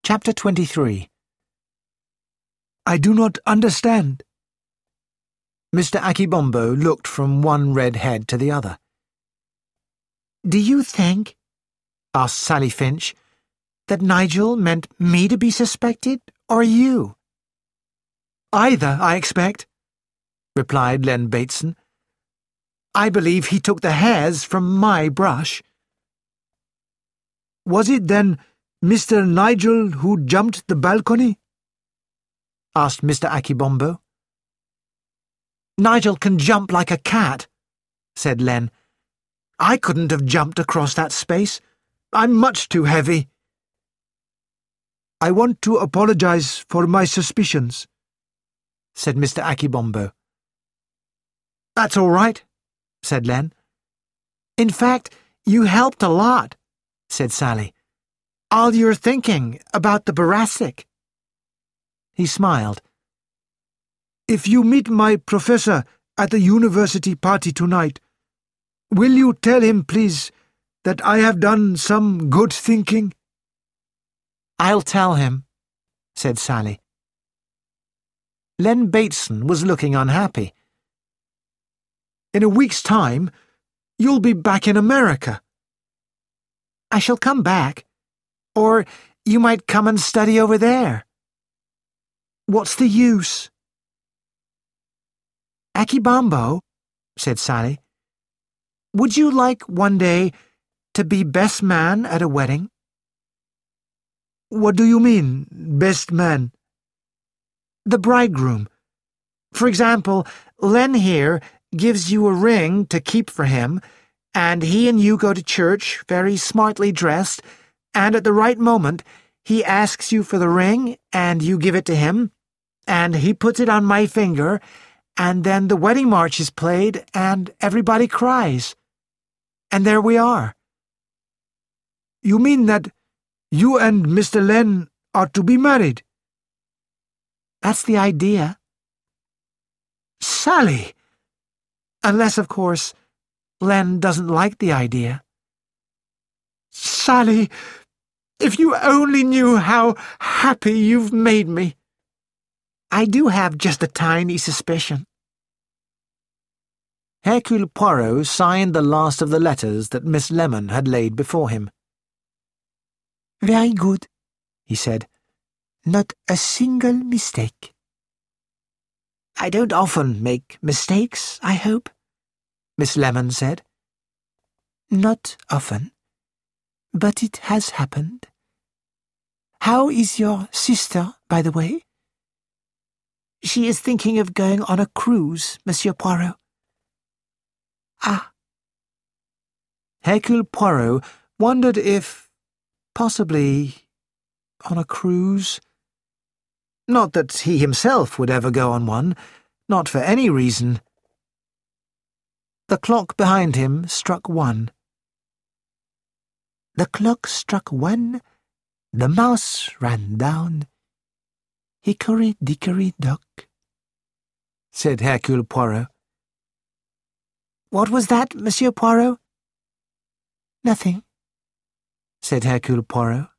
Chapter 23. I do not understand. Mr. Akibombo looked from one red head to the other. Do you think, asked Sally Finch, that Nigel meant me to be suspected, or you? Either, I expect, replied Len Bateson. I believe he took the hairs from my brush. Was it then Mr. Nigel who jumped the balcony? Asked Mr. Akibombo. Nigel can jump like a cat, said Len. I couldn't have jumped across that space. I'm much too heavy. I want to apologize for my suspicions, said Mr. Akibombo. That's all right, said Len. In fact, you helped a lot, said Sally. All your thinking about the Boracic. He smiled. If you meet my professor at the university party tonight, will you tell him, please, that I have done some good thinking? I'll tell him, said Sally. Len Bateson was looking unhappy. In a week's time, you'll be back in America. I shall come back. Or you might come and study over there. What's the use? Akibombo, said Sally, would you like one day to be best man at a wedding? What do you mean, best man? The bridegroom. For example, Len here gives you a ring to keep for him, and he and you go to church very smartly dressed, and at the right moment he asks you for the ring, and you give it to him, and he puts it on my finger, and then the wedding march is played, and everybody cries. And there we are. You mean that you and Mr. Len are to be married? That's the idea. Sally! Unless, of course, Len doesn't like the idea. Sally, if you only knew how happy you've made me. I do have just a tiny suspicion. Hercule Poirot signed the last of the letters that Miss Lemon had laid before him. Very good, he said. Not a single mistake. I don't often make mistakes, I hope, Miss Lemon said. Not often, but it has happened. How is your sister, by the way? She is thinking of going on a cruise, Monsieur Poirot. Ah. Hercule Poirot wondered if, possibly, on a cruise. Not that he himself would ever go on one, not for any reason. The clock behind him struck 1. The clock struck 1, the mouse ran down. Hickory-dickory-dock, said Hercule Poirot. What was that, Monsieur Poirot? Nothing, said Hercule Poirot.